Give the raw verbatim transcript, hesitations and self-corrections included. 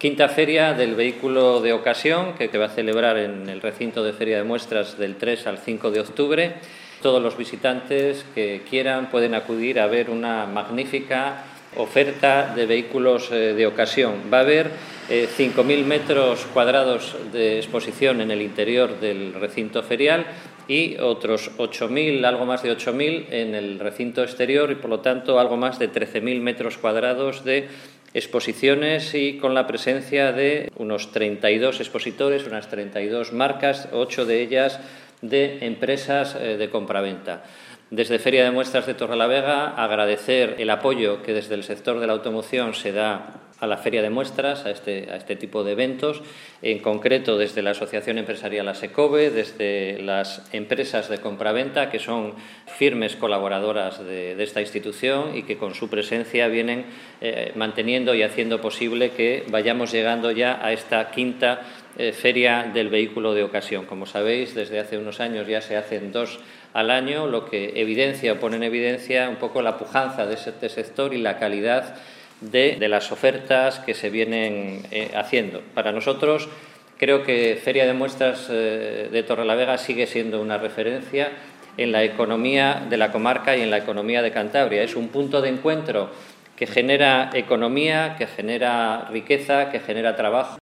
Quinta feria del vehículo de ocasión, que se va a celebrar en el recinto de Feria de Muestras del tres al cinco de octubre. Todos los visitantes que quieran pueden acudir a ver una magnífica oferta de vehículos de ocasión. Va a haber eh, cinco mil metros cuadrados de exposición en el interior del recinto ferial y otros ocho mil, algo más de ocho mil en el recinto exterior y, por lo tanto, algo más de trece mil metros cuadrados de exposiciones y con la presencia de unos treinta y dos expositores, unas treinta y dos marcas, ocho de ellas de empresas de compraventa. Desde Feria de Muestras de Torrelavega, agradecer el apoyo que desde el sector de la automoción se da a la Feria de Muestras, a este, a este tipo de eventos, en concreto desde la Asociación Empresarial ASECOBE, desde las empresas de compraventa, que son firmes colaboradoras de, de esta institución y que con su presencia vienen eh, manteniendo y haciendo posible que vayamos llegando ya a esta quinta eh, Feria del Vehículo de Ocasión. Como sabéis, desde hace unos años ya se hacen dos al año, lo que evidencia o pone en evidencia un poco la pujanza de este sector y la calidad de, de las ofertas que se vienen eh, haciendo. Para nosotros, creo que Feria de Muestras eh, de Torrelavega sigue siendo una referencia en la economía de la comarca y en la economía de Cantabria. Es un punto de encuentro que genera economía, que genera riqueza, que genera trabajo.